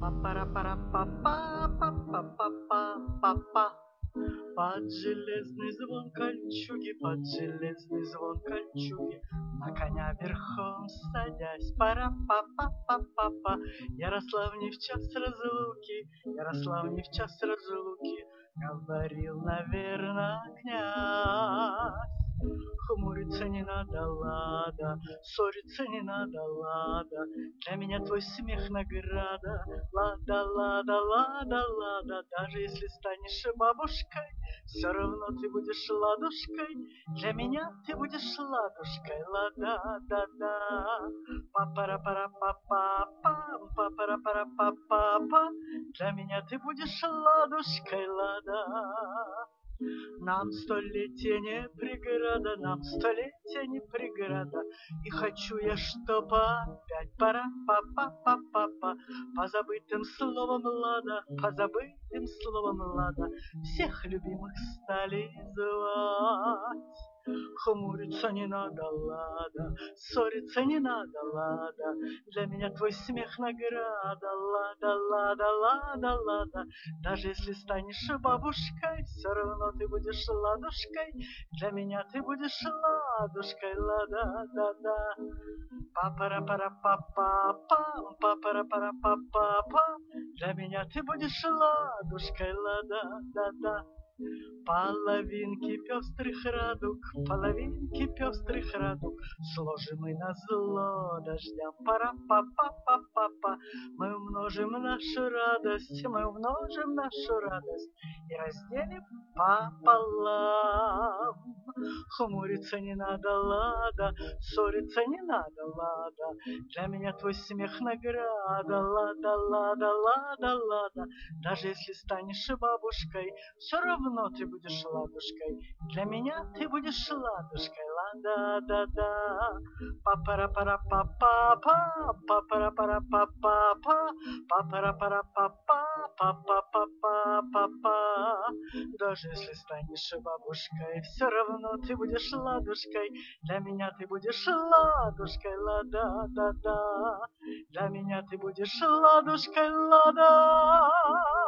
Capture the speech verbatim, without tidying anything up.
Па-пара-пара-па-па-па-па-па-па. Под железный звон кольчуги, под железный звон кольчуги, на коня верхом садясь, пара-па-па-па-па-па. Ярослав не в час разлуки, Ярослав не в час разлуки, говорил, наверно, князь. Хмуриться не надо, лада, ссориться не надо, лада, для меня твой смех награда. Лада, лада, лада, лада, даже если станешь бабушкой, все равно ты будешь ладушкой, для меня ты будешь ладушкой. Лада, да, да, па-пара-пара-па-па-па, па-пара-пара-па-па-па, для меня ты будешь ладушкой. Лада. Нам столетие не преграда, нам столетие не преграда, и хочу я, чтоб опять пара-па-па-па-па-па, по забытым словам лада, по забытым словам лада, всех любимых стали звать. Хмуриться не надо, лада, ссориться не надо, лада, для меня твой смех награда. Лада, лада, лада, лада, даже если станешь бабушкой, все равно ты будешь ладушкой, для меня ты будешь ладушкой. Лада, да, да, па-пара-пара-па-па-па, па-пара-пара-па-па-па, для меня ты будешь ладушкой. Лада, да, да. Половинки пестрых радуг, половинки пестрых радуг, сложим мы назло дождям, пара-па-па-па-па-па. Мы умножим нашу радость, мы умножим нашу радость и разделим пополам. Хмуриться не надо, лада, ссориться не надо, лада, для меня твой смех награда. Лада, лада, лада, лада, даже если станешь бабушкой, все равно ты будешь ладушкой, для меня ты будешь ладушкой. Лада, да, да, па-пара-пара-па-па-па, па-пара-пара-па-па-па, па-пара-пара-па-па, па-па-па-па-па-па. Даже если станешь бабушкой, все равно ты будешь ладушкой, для меня ты будешь ладушкой. Лада, да, да, для меня ты будешь ладушкой. Лада.